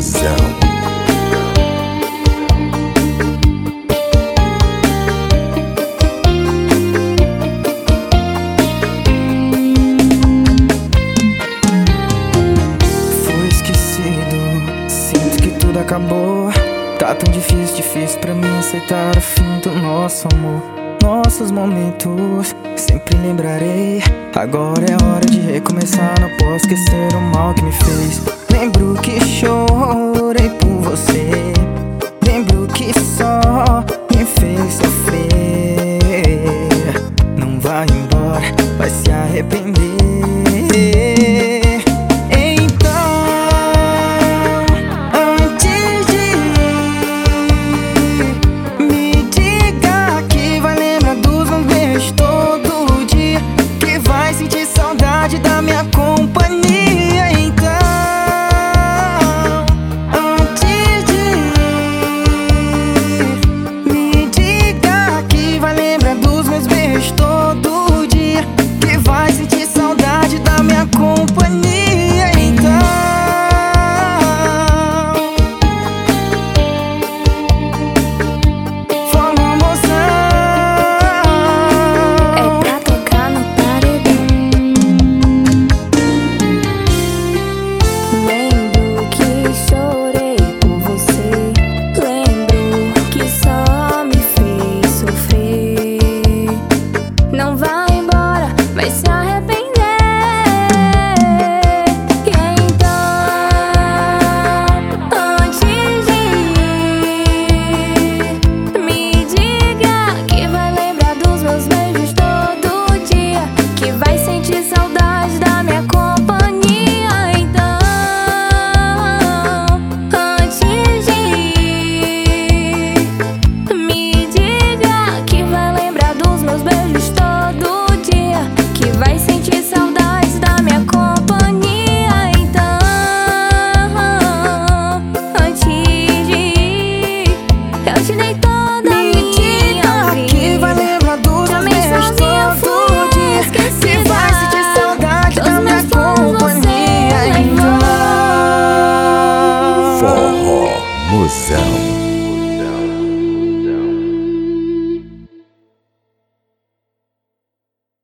Musão. Fui esquecido, sinto que tudo acabou. Tá tão difícil pra mim aceitar o fim do nosso amor. Nossos momentos sempre lembrarei. Agora é hora de recomeçar, não posso esquecer o mal que me fez. Lembro que chorei por você, lembro que só me fez sofrer. Não vai embora, vai se arrepender. Da minha companhia, então antes de ir, me diga que vai lembrar dos meus beijos todo dia, que vai sentir saudade da minha companhia, então fala, moção. É pra tocar no paredão. Lembro que chorei por você, lembro que só me fez sofrer. Não vai embora, vai se arrepender. E então, antes de ir, me diga que vai lembrar dos meus beijos todo dia, que vai sentir saudade da minha companhia. Então, antes de ir, me diga que vai lembrar dos meus beijos todo dia, que vai sentir saudade da minha companhia. Então, antes de ir, eu te dei toda a minha vida, Que vai lembrar dos meus beijos todo dia, que vai sentir saudade da minha companhia, então Forró Musão.